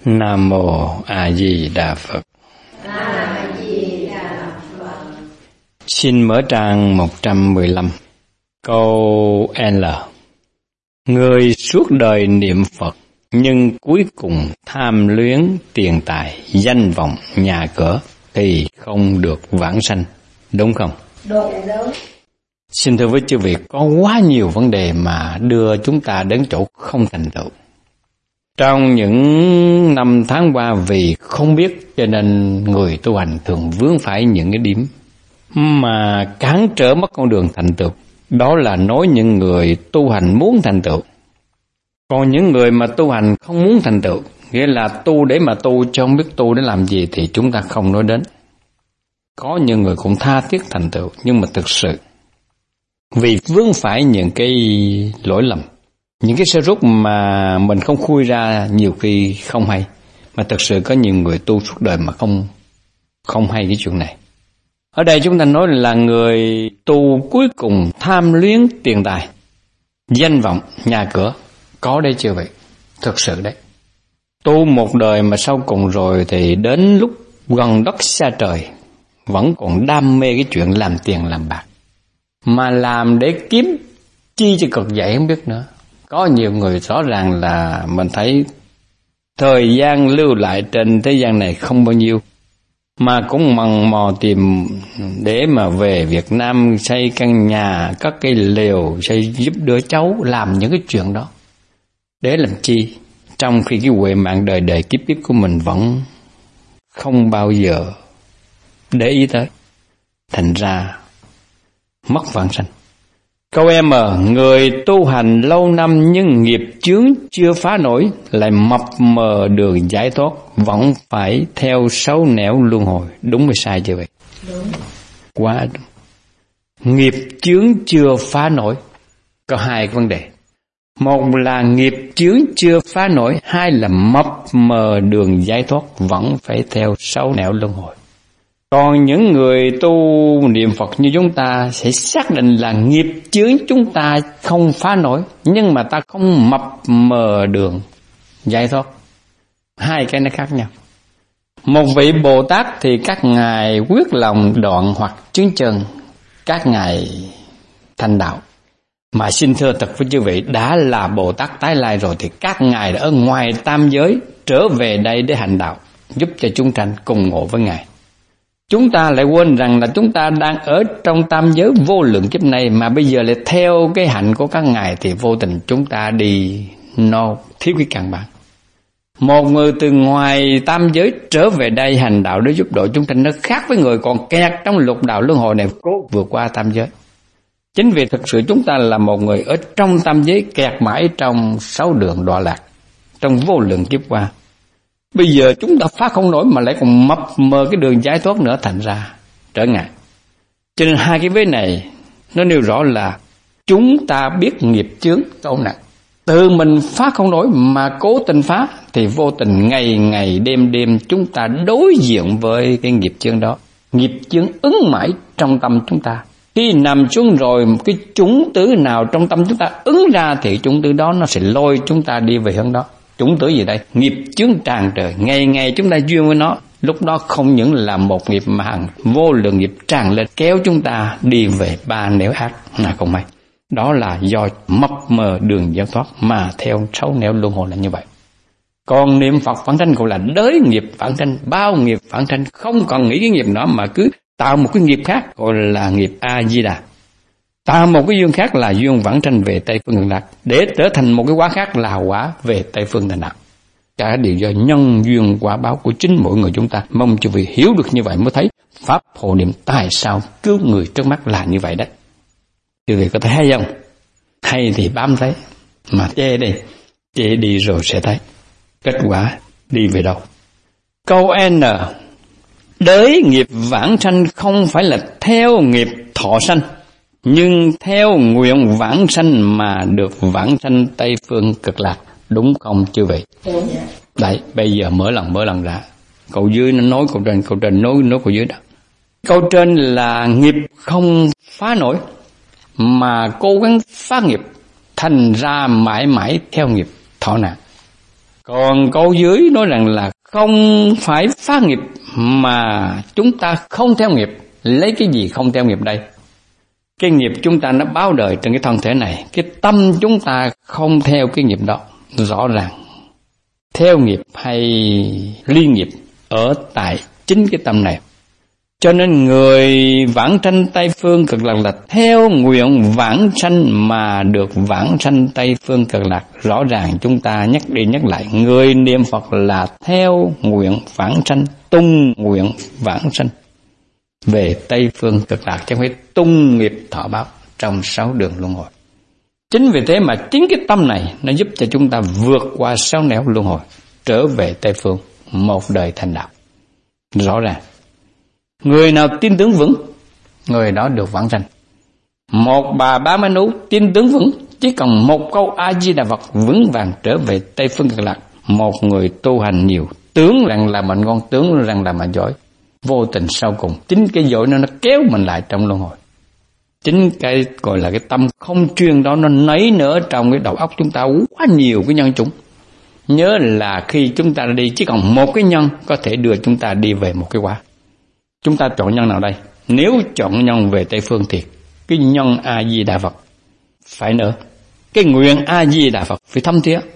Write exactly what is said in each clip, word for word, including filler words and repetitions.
Nam Mô A Di Đà Phật. A Di Đà Phật. Xin mở trang một trăm mười lăm, câu L. Người suốt đời niệm Phật, nhưng cuối cùng tham luyến tiền tài, danh vọng, nhà cửa thì không được vãng sanh, đúng không? Đúng, đúng. Xin thưa với chư vị, có quá nhiều vấn đề mà đưa chúng ta đến chỗ không thành tựu. Trong những năm tháng qua, vì không biết cho nên người tu hành thường vướng phải những cái điểm mà cản trở mất con đường thành tựu. Đó là nói những người tu hành muốn thành tựu. Còn những người mà tu hành không muốn thành tựu, nghĩa là tu để mà tu chứ không biết tu để làm gì, thì chúng ta không nói đến. Có những người cũng tha thiết thành tựu, nhưng mà thực sự vì vướng phải những cái lỗi lầm, những cái sơ rút mà mình không khui ra, nhiều khi không hay. Mà thực sự có nhiều người tu suốt đời mà không không hay cái chuyện này. Ở đây chúng ta nói là người tu cuối cùng tham luyến tiền tài, danh vọng, nhà cửa. Có đấy chưa vậy? Thực sự đấy. Tu một đời mà sau cùng rồi thì đến lúc gần đất xa trời vẫn còn đam mê cái chuyện làm tiền làm bạc. Mà làm để kiếm chi cho cực vậy không biết nữa. Có nhiều người rõ ràng là mình thấy thời gian lưu lại trên thế gian này không bao nhiêu, mà cũng mần mò tìm để mà về Việt Nam xây căn nhà, cất cây lều, xây giúp đỡ cháu, làm những cái chuyện đó. Để làm chi? Trong khi cái huệ mạng đời đời kiếp kiếp của mình vẫn không bao giờ để ý tới. Thành ra mất vãng sanh. Câu M. Người tu hành lâu năm nhưng nghiệp chướng chưa phá nổi, lại mập mờ đường giải thoát, vẫn phải theo sáu nẻo luân hồi. Đúng hay sai chưa vậy? Đúng. Quá đúng. Nghiệp chướng chưa phá nổi. Có hai vấn đề. Một là nghiệp chướng chưa phá nổi, hai là mập mờ đường giải thoát, vẫn phải theo sáu nẻo luân hồi. Còn những người tu niệm Phật như chúng ta sẽ xác định là nghiệp chướng chúng ta không phá nổi, nhưng mà ta không mập mờ đường giải thoát. Hai cái nó khác nhau. Một vị Bồ Tát thì các ngài quyết lòng đoạn hoặc chứng chân, các ngài thành đạo. Mà xin thưa thật với chư vị, đã là Bồ Tát tái lai rồi thì các ngài đã ở ngoài tam giới trở về đây để hành đạo, giúp cho chúng sanh cùng ngộ với ngài. Chúng ta lại quên rằng là chúng ta đang ở trong tam giới vô lượng kiếp này, mà bây giờ lại theo cái hạnh của các ngài thì vô tình chúng ta đi no thiếu cái căn bản. Một người từ ngoài tam giới trở về đây hành đạo để giúp đỡ chúng sanh, nó khác với người còn kẹt trong lục đạo luân hồi này cố vượt qua tam giới. Chính vì thực sự chúng ta là một người ở trong tam giới kẹt mãi trong sáu đường đọa lạc, trong vô lượng kiếp qua. Bây giờ chúng ta phá không nổi mà lại còn mập mờ cái đường giải thoát nữa, thành ra trở ngại. Cho nên hai cái vế này nó nêu rõ là chúng ta biết nghiệp chướng câu nặng, tự mình phá không nổi mà cố tình phá thì vô tình ngày ngày đêm đêm chúng ta đối diện với cái nghiệp chướng đó. Nghiệp chướng ứng mãi trong tâm chúng ta. Khi nằm xuống rồi, cái chủng tử nào trong tâm chúng ta ứng ra thì chủng tử đó nó sẽ lôi chúng ta đi về hướng đó. Chủng tử gì đây? Nghiệp chướng tràn trời, ngày ngày chúng ta duyên với nó. Lúc đó không những là một nghiệp mà hàng vô lượng nghiệp tràn lên kéo chúng ta đi về ba nẻo ác là không may. Đó là do mập mờ đường giải thoát mà theo sáu nẻo luân hồi là như vậy. Còn niệm Phật vãng sanh gọi là đới nghiệp vãng sanh, bao nghiệp vãng sanh, không còn nghĩ cái nghiệp đó mà cứ tạo một cái nghiệp khác gọi là nghiệp A Di Đà. Tạo một cái duyên khác là duyên vãng sanh về Tây Phương Cực Lạc, để trở thành một cái quả khác là quả về Tây Phương Thành Đạo. Cả đều do nhân duyên quả báo của chính mỗi người chúng ta. Mong cho vị hiểu được như vậy mới thấy pháp hộ niệm tại sao cứu người trước mắt là như vậy đấy. Chư vị có thấy hay không? Hay thì bám thấy, mà chê đi, chê đi rồi sẽ thấy kết quả đi về đâu. Câu N. Đới nghiệp vãng sanh không phải là theo nghiệp thọ sanh, nhưng theo nguyện vãng sanh mà được vãng sanh Tây Phương Cực Lạc. Đúng không chư vị? Đúng. Đấy, bây giờ mở lần mở lần ra. Câu dưới nó nói câu trên, câu trên nói nói câu dưới đó. Câu trên là nghiệp không phá nổi mà cố gắng phá nghiệp, thành ra mãi mãi theo nghiệp thọ nạn. Còn câu dưới nói rằng là không phải phá nghiệp mà chúng ta không theo nghiệp. Lấy cái gì không theo nghiệp đây? Cái nghiệp chúng ta nó báo đời trên cái thân thể này. Cái tâm chúng ta không theo cái nghiệp đó. Rõ ràng theo nghiệp hay ly nghiệp ở tại chính cái tâm này. Cho nên người vãng sanh Tây Phương Cực Lạc là theo nguyện vãng sanh mà được vãng sanh Tây Phương Cực Lạc. Rõ ràng chúng ta nhắc đi nhắc lại, người niệm Phật là theo nguyện vãng sanh, tung nguyện vãng sanh về Tây Phương Cực Lạc, chứ không phải tung nghiệp thọ báo trong sáu đường luân hồi. Chính vì thế mà chính cái tâm này nó giúp cho chúng ta vượt qua sáu nẻo luân hồi, trở về Tây Phương, một đời thành đạo. Rõ ràng người nào tin tưởng vững, người đó được vãng sanh. Một bà ba ma nú tin tưởng vững, chỉ cần một câu A Di Đà Phật vững vàng trở về Tây Phương Cực Lạc. Một người tu hành nhiều, tưởng rằng là mình ngon, tưởng rằng là mình giỏi, vô tình sau cùng chính cái giỏi nó nó kéo mình lại trong luân hồi. Chính cái gọi là cái tâm không chuyên đó nó nảy nở trong cái đầu óc chúng ta quá nhiều cái nhân chủng. Nhớ là khi chúng ta đi chỉ còn một cái nhân có thể đưa chúng ta đi về một cái quả. Chúng ta chọn nhân nào đây? Nếu chọn nhân về Tây Phương thì cái nhân A Di Đà Phật phải nở, cái nguyện A Di Đà Phật phải thâm thía,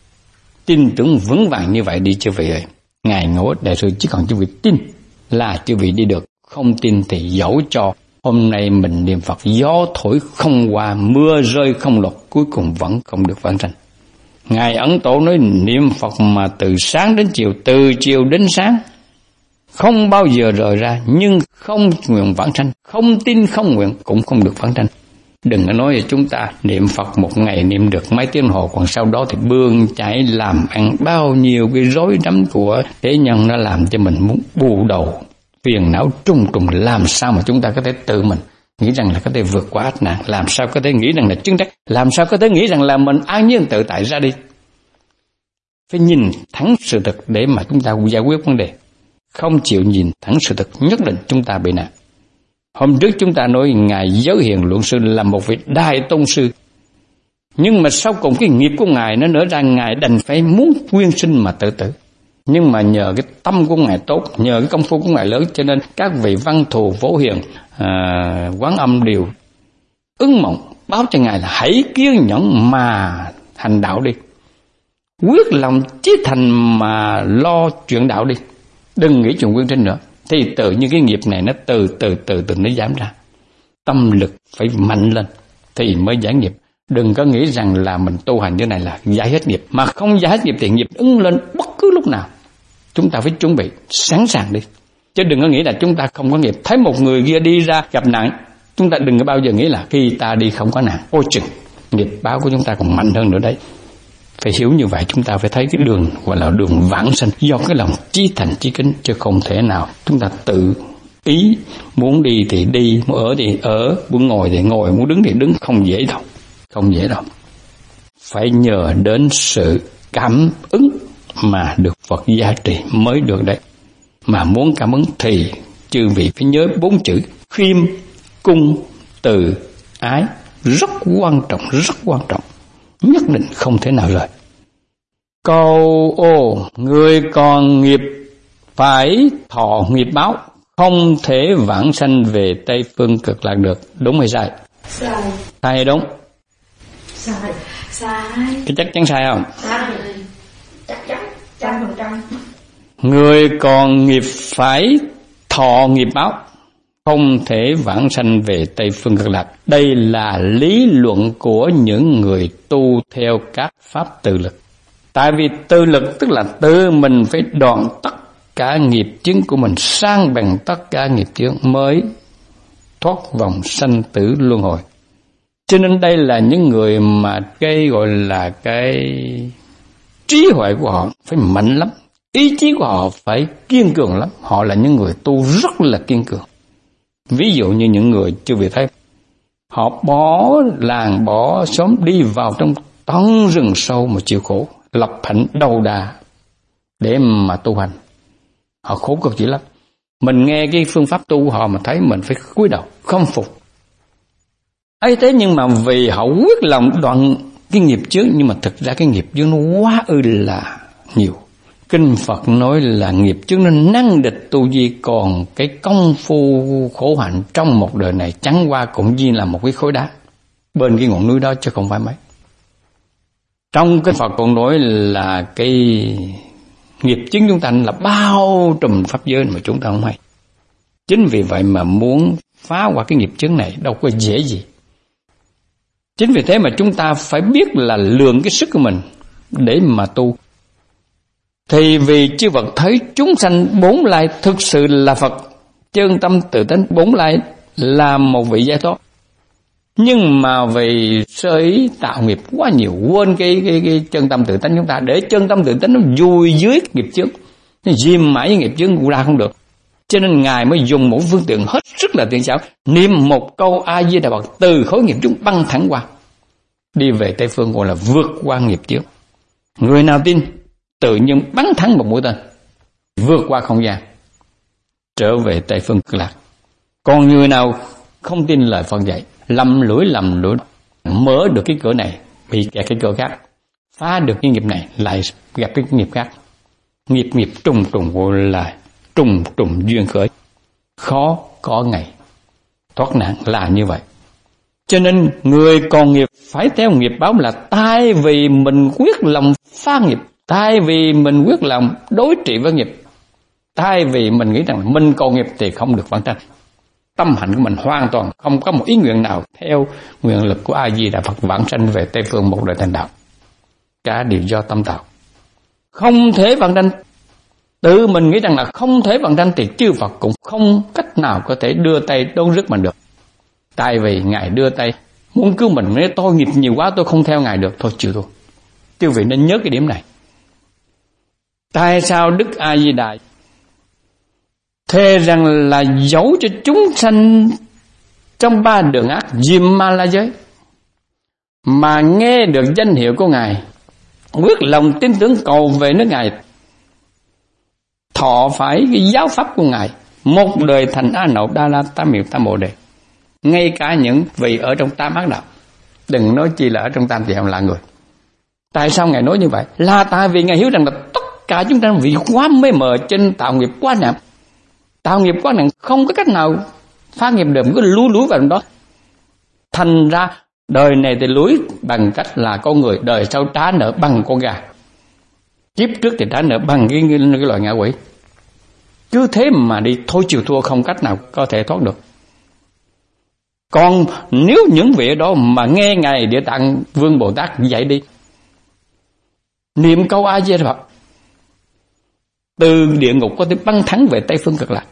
tin tưởng vững vàng như vậy đi chư vị ơi. Ngài Ngộ Đại Sư chỉ còn chư vị tin là chư vị đi được, không tin thì dẫu cho hôm nay mình niệm Phật gió thổi không qua, mưa rơi không lọt, cuối cùng vẫn không được vãng sanh. Ngài Ấn Tổ nói niệm Phật mà từ sáng đến chiều, từ chiều đến sáng, không bao giờ rời ra, nhưng không nguyện vãng sanh, không tin không nguyện cũng không được vãng sanh. Đừng có nói là chúng ta niệm Phật một ngày niệm được mấy tiếng hồ, còn sau đó thì bươn chải làm ăn bao nhiêu cái rối rắm của thế nhân, nó làm cho mình muốn bù đầu, phiền não trùng trùng. Làm sao mà chúng ta có thể tự mình nghĩ rằng là có thể vượt qua ách nạn, làm sao có thể nghĩ rằng là chứng đắc, làm sao có thể nghĩ rằng là mình an nhiên tự tại ra đi. Phải nhìn thẳng sự thực để mà chúng ta giải quyết vấn đề. Không chịu nhìn thẳng sự thực, nhất định chúng ta bị nạn. Hôm trước chúng ta nói Ngài Giới Hiền Luận Sư là một vị đại tôn sư, nhưng mà sau cùng cái nghiệp của Ngài nó nở ra, Ngài đành phải muốn quyên sinh mà tự tử. Nhưng mà nhờ cái tâm của Ngài tốt, nhờ cái công phu của Ngài lớn, cho nên các vị văn thù Phổ Hiền, à, Quán Âm đều ứng mộng báo cho Ngài là hãy kiên nhẫn mà hành đạo đi, quyết lòng chí thành mà lo chuyện đạo đi, đừng nghĩ chuyện quyên sinh nữa. Thì tự nhiên cái nghiệp này nó từ từ từ từ nó giảm ra. Tâm lực phải mạnh lên thì mới giải nghiệp. Đừng có nghĩ rằng là mình tu hành như này là giải hết nghiệp, mà không giải hết nghiệp thì nghiệp ứng lên bất cứ lúc nào. Chúng ta phải chuẩn bị sẵn sàng đi, chứ đừng có nghĩ là chúng ta không có nghiệp. Thấy một người kia đi ra gặp nạn, chúng ta đừng có bao giờ nghĩ là khi ta đi không có nạn. Ôi chừng, nghiệp báo của chúng ta còn mạnh hơn nữa đấy. Phải hiểu như vậy, chúng ta phải thấy cái đường gọi là đường vãng sanh do cái lòng chí thành chí kính, chứ không thể nào chúng ta tự ý muốn đi thì đi, muốn ở thì ở, muốn ngồi thì ngồi, muốn đứng thì đứng. Không dễ đâu, không dễ đâu. Phải nhờ đến sự cảm ứng mà được Phật gia trì mới được đấy. Mà muốn cảm ứng thì chư vị phải nhớ bốn chữ khiêm, cung, từ, ái. Rất quan trọng, rất quan trọng, nhất định không thể nào rời. Câu ô, người còn nghiệp phải thọ nghiệp báo, không thể vãng sanh về Tây Phương Cực Lạc được. Đúng hay sai? Sai. Sai hay đúng? Sai. Sai. Cái chắc chắn sai không? Sai. Chắc chắn, trăm phần trăm. Người còn nghiệp phải thọ nghiệp báo, không thể vãng sanh về Tây Phương Cực Lạc. Đây là lý luận của những người tu theo các pháp tự lực. Tại vì tự lực tức là tự mình phải đoạn tất cả nghiệp chướng của mình, sang bằng tất cả nghiệp chướng mới thoát vòng sanh tử luân hồi. Cho nên đây là những người mà cái gọi là cái trí huệ của họ phải mạnh lắm, ý chí của họ phải kiên cường lắm. Họ là những người tu rất là kiên cường. Ví dụ như những người chưa bị thấy, họ bỏ làng bỏ xóm đi vào trong tận rừng sâu mà chịu khổ, lập hạnh đầu đà để mà tu hành. Họ khổ cực dữ lắm. Mình nghe cái phương pháp tu của họ mà thấy mình phải cúi đầu không phục. ấy thế nhưng mà vì họ quyết lòng đoạn cái nghiệp chướng, nhưng mà thực ra cái nghiệp chướng nó quá ư là nhiều. Kinh Phật nói là nghiệp chướng nó năng địch tu di, còn cái công phu khổ hạnh trong một đời này chẳng qua cũng như là một cái khối đá bên cái ngọn núi đó chứ không phải mấy. Trong cái Phật còn nói là cái nghiệp chướng chúng ta là bao trùm pháp giới mà chúng ta không hay. Chính vì vậy mà muốn phá qua cái nghiệp chướng này đâu có dễ gì. Chính vì thế mà chúng ta phải biết là lượng cái sức của mình để mà tu. Thì vì chư Phật thấy chúng sanh bốn lai thực sự là Phật, chân tâm tự tánh bốn lai là một vị giải thoát. Nhưng mà vì sơ ý tạo nghiệp quá nhiều, quên cái, cái, cái chân tâm tự tánh chúng ta, để chân tâm tự tánh nó vùi dưới nghiệp chướng, nó diêm mãi với nghiệp chướng cũng ra không được. Cho nên Ngài mới dùng một phương tiện hết sức là tiện xảo, niệm một câu A Di Đà Phật từ khối nghiệp chướng băng thẳng qua, đi về Tây Phương, gọi là vượt qua nghiệp chướng. Người nào tin tự nhiên bắn thẳng một mũi tên, vượt qua không gian, trở về Tây Phương Cực Lạc. Còn người nào không tin lời Phật dạy, lầm lũi lầm lũi, mở được cái cửa này bị kẹt cái cửa khác, phá được cái nghiệp này lại gặp cái nghiệp khác. Nghiệp nghiệp trùng trùng gọi là trùng trùng duyên khởi, khó có ngày thoát nạn là như vậy. Cho nên người còn nghiệp phải theo nghiệp báo, là thay vì mình quyết lòng phá nghiệp, thay vì mình quyết lòng đối trị với nghiệp, thay vì mình nghĩ rằng mình còn nghiệp thì không được vãng sanh. Tâm hạnh của mình hoàn toàn không có một ý nguyện nào theo nguyện lực của A Di Đà Phật vãng sanh về Tây Phương một đời thành đạo. Cả đều do tâm tạo. Không thể vãng sanh. Tự mình nghĩ rằng là không thể vãng sanh thì chư Phật cũng không cách nào có thể đưa tay đón rước mình được. Tại vì Ngài đưa tay muốn cứu mình, nếu tôi nghiệp nhiều quá tôi không theo Ngài được, thôi chịu thôi. Chư vị nên nhớ cái điểm này. Tại sao Đức A Di Đà thề rằng là giấu cho chúng sanh trong ba đường ác diêm ma la giới, mà nghe được danh hiệu của Ngài, quyết lòng tin tưởng cầu về nước Ngài, thọ phải cái giáo pháp của Ngài, một đời thành A Nậu Đa La Tam Miệu Tam Bồ Đề. Ngay cả những vị ở trong tam ác đạo, đừng nói chi là ở trong tam thiện là người. Tại sao Ngài nói như vậy? Là tại vì Ngài hiểu rằng là tất cả chúng ta vì quá mê mờ trên tạo nghiệp quá nặng. Tạo nghiệp quá nặng không có cách nào phá nghiệp được, cứ lúi lúi vào đó. Thành ra đời này thì lúi bằng cách là con người, đời sau trả nợ bằng con gà, kiếp trước thì trả nợ bằng cái, cái, cái loại ngạ quỷ. Cứ thế mà đi thôi chịu thua, không cách nào có thể thoát được. Còn nếu những vị đó mà nghe Ngài Địa Tạng Vương Bồ Tát dạy đi, niệm câu A Di Đà Phật, từ địa ngục có thể băng thắng về Tây Phương Cực Lạc,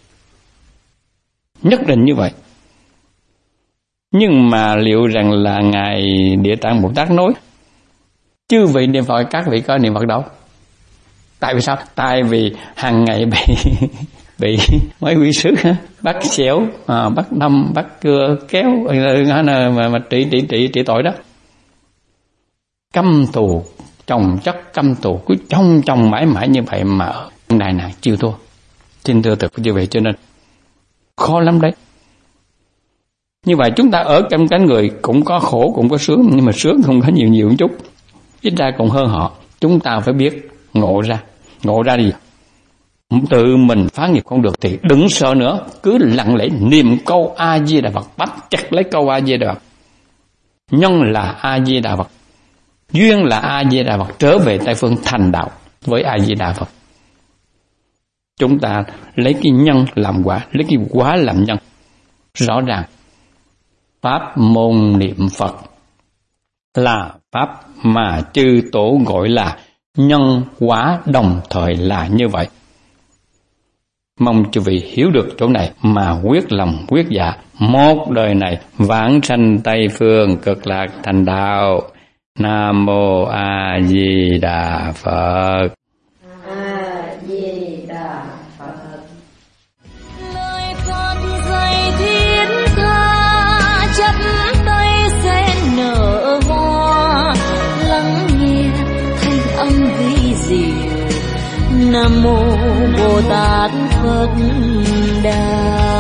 nhất định như vậy. Nhưng mà liệu rằng là Ngài Địa Tạng Bồ Tát nói chư vị niệm Phật, các vị có niệm Phật đâu? Tại vì sao? Tại vì hàng ngày bị bị mấy quý sứ bắt xẻo, à, bắt đâm, bắt cưa kéo mà, mà trị trị trị trị tội đó. Căm thù chồng chất căm thù cứ chồng chồng mãi mãi như vậy mà ở này này chịu thua. Xin thưa thật như vậy, cho nên khó lắm đấy. Như vậy chúng ta ở trong cánh người cũng có khổ cũng có sướng, nhưng mà sướng không có nhiều nhiều một chút, ít ra cũng hơn họ. Chúng ta phải biết ngộ ra, ngộ ra đi. Tự mình phá nghiệp không được thì đừng sợ nữa, cứ lặng lẽ niệm câu A Di Đà Phật, bắt chặt lấy câu A Di Đà Phật. Nhân là A Di Đà Phật, duyên là A Di Đà Phật, trở về Tây Phương thành đạo với A Di Đà Phật. Chúng ta lấy cái nhân làm quả, lấy cái quả làm nhân. Rõ ràng pháp môn niệm Phật là pháp mà chư tổ gọi là nhân quả đồng thời là như vậy. Mong chư vị hiểu được chỗ này mà quyết lòng quyết dạ, một đời này vãng sanh Tây Phương Cực Lạc thành đạo. Nam mô A Di Đà Phật. A Di Đà Phật. Lời Phật dạy thiết tha, chắp tay sen nở hoa, lắng nghe thanh âm vi diệu. Nam mô Bồ Tát Phật Đà.